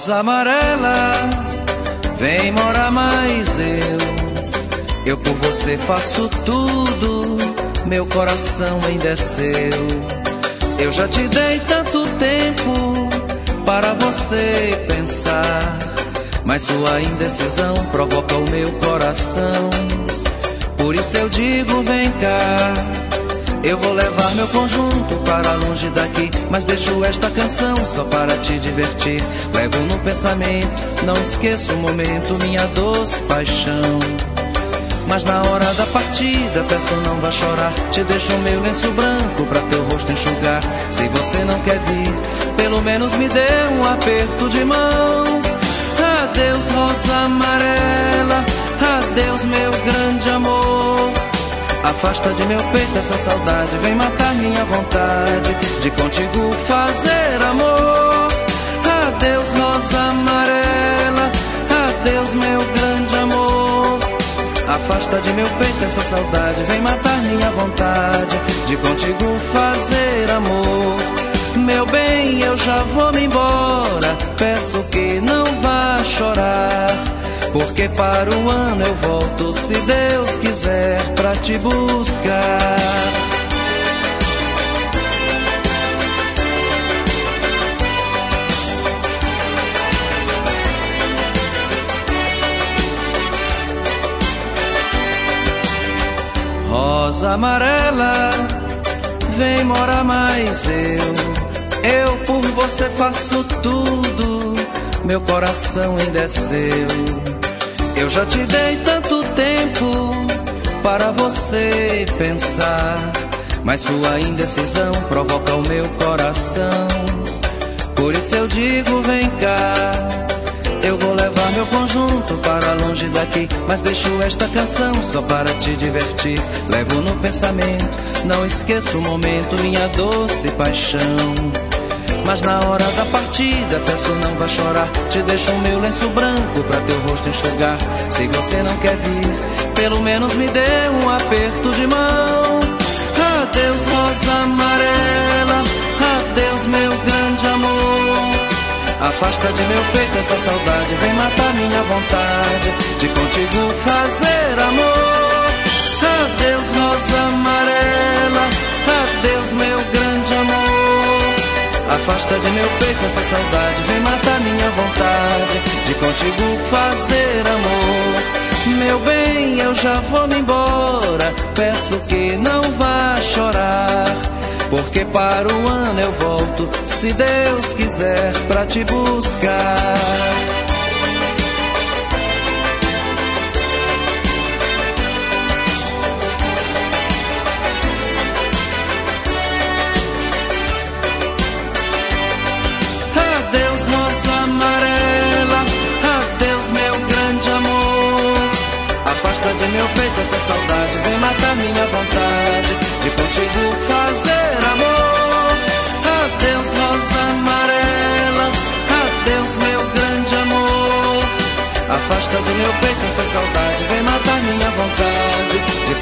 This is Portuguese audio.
Rosa amarela, vem morar mais eu por você faço tudo, meu coração ainda é seu. Eu já te dei tanto tempo para você pensar, mas sua indecisão provoca o meu coração. Por isso eu digo, vem cá, eu vou levar meu conjunto para longe daqui, mas deixo esta canção só para te divertir. Levo no pensamento, não esqueço o momento, minha doce paixão. Mas na hora da partida, peço não vá chorar, te deixo o meu lenço branco pra teu rosto enxugar. Se você não quer vir, pelo menos me dê um aperto de mão. Adeus, rosa amarela, adeus, meu grande amor. Afasta de meu peito essa saudade, vem matar minha vontade de contigo fazer amor. Adeus, rosa amarela, adeus, meu grande amor. Afasta de meu peito essa saudade, vem matar minha vontade de contigo fazer amor. Meu bem, eu já vou me embora, peço que não vá chorar, porque para o ano eu volto, se Deus quiser, pra te buscar. Rosa amarela, vem morar mais eu por você faço tudo, meu coração ainda é seu. Eu já te dei tanto tempo para você pensar, mas sua indecisão provoca o meu coração. Por isso eu digo, vem cá, eu vou levar meu conjunto para longe daqui, mas deixo esta canção só para te divertir. Levo no pensamento, não esqueço o momento, minha doce paixão. Mas na hora da partida, peço não vá chorar, te deixo o meu lenço branco pra teu rosto enxugar. Se você não quer vir, pelo menos me dê um aperto de mão. Adeus, rosa amarela, adeus, meu grande amor. Afasta de meu peito essa saudade, vem matar minha vontade de contigo fazer amor. Adeus, rosa amarela, adeus, meu grande amor. Afasta de meu peito essa saudade, vem matar minha vontade de contigo fazer amor. Meu bem, eu já vou me embora, peço que não vá chorar, porque para o ano eu volto, se Deus quiser, pra te buscar. Adeus, rosa amarela, adeus, meu grande amor. Afasta de meu peito essa saudade, vem matar minha vontade de contigo fazer amor. Adeus, rosa amarela, adeus, meu grande amor. Afasta de meu peito essa saudade, vem matar minha vontade de